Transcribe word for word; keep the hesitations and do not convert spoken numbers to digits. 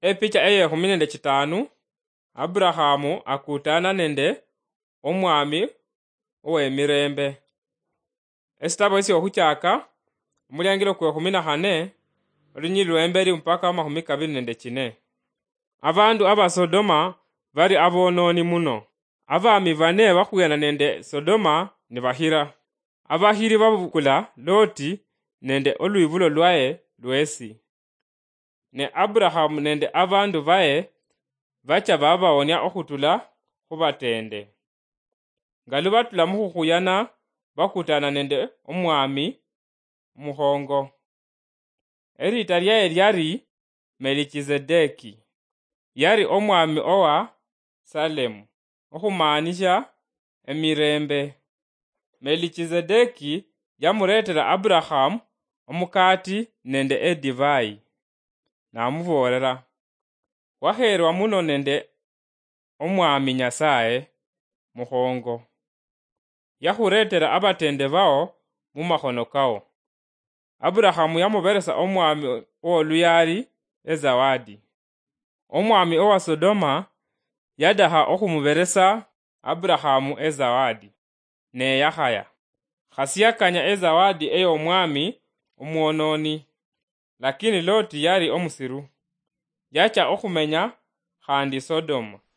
Epicha eye kumi nende chitanu Abrahamu akutana nende omwami owemirembe. Esitabo esi okuchaka omulyangilo kwe kumi na kane olunyili lwemberi mpaka makumi kabiri nende chine. Abandu aba Sodoma bali abononi muno. Abami bane bakuyana nende Sodoma ne bahira. Abahiri babukula Loti nende olwibulo lwaye lwesi. Ne Abrahamu nende abandu baye bacha babawonya okutula kubatende. Ngalu batula mukhuyana bakutana nende omwami muhongo. Erita lyaye lyari Melikizedeki. Yari omwami owa Salemu, okumaanisha emirembe. Melikizedeki yamuretera Abrahamu omukati nende edivai. Namuborera, waherwa muno nende omwami Nyasaye muhongo. Yahuretera abatende bao mumahono kao. Abrahamu yamuberesa omwami oluyari ezawadi. Omwami owa Sodoma yadaha okumuberesa Abrahamu ezawadi. Ne yahaya. Khasiyakanya ezawadi eyo omwami omwononi. Lakini Loti yari omusiru. Yacha okumenya handi Sodoma.